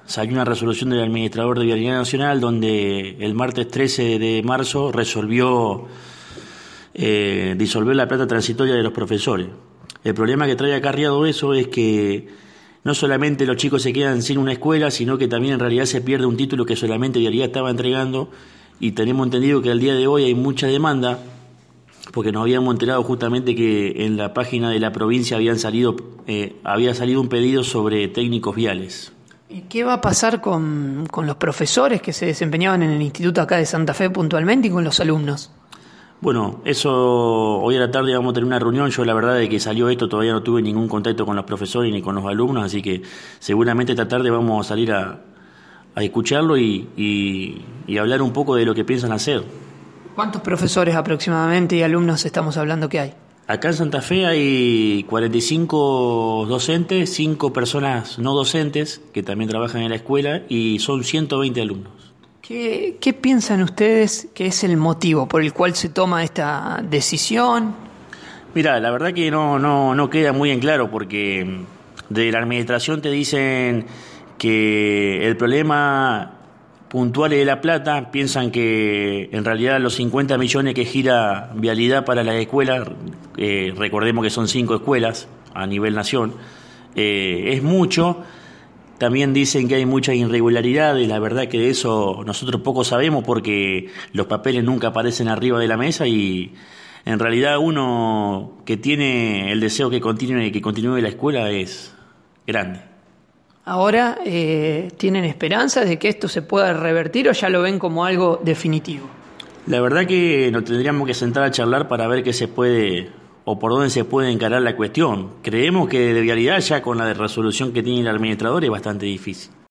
salió una resolución del administrador de Vialidad Nacional donde el martes 13 de marzo resolvió disolver la plata transitoria de los profesores. El problema que trae acarreado eso es que no solamente los chicos se quedan sin una escuela, sino que también en realidad se pierde un título que solamente Vialidad estaba entregando, y tenemos entendido que al día de hoy hay mucha demanda, porque nos habíamos enterado justamente que en la página de la provincia había salido un pedido sobre técnicos viales. ¿Y qué va a pasar con los profesores que se desempeñaban en el instituto acá de Santa Fe puntualmente y con los alumnos? Bueno, eso hoy a la tarde vamos a tener una reunión. Yo la verdad de que salió esto todavía no tuve ningún contacto con los profesores ni con los alumnos, así que seguramente esta tarde vamos a salir a escucharlo y hablar un poco de lo que piensan hacer. ¿Cuántos profesores aproximadamente y alumnos estamos hablando que hay? Acá en Santa Fe hay 45 docentes, 5 personas no docentes que también trabajan en la escuela y son 120 alumnos. ¿Qué piensan ustedes que es el motivo por el cual se toma esta decisión? Mira, la verdad que no queda muy en claro, porque de la administración te dicen que el problema puntual es de la plata. Piensan que en realidad los 50 millones que gira Vialidad para las escuelas, recordemos que son 5 escuelas a nivel nación, es mucho. También dicen que hay muchas irregularidades. La verdad que de eso nosotros poco sabemos, porque los papeles nunca aparecen arriba de la mesa, y en realidad uno que tiene el deseo que continúe la escuela es grande. Ahora, ¿tienen esperanzas de que esto se pueda revertir o ya lo ven como algo definitivo? La verdad que nos tendríamos que sentar a charlar para ver qué se puede o por dónde se puede encarar la cuestión. Creemos que de Vialidad, ya con la resolución que tiene el administrador, es bastante difícil.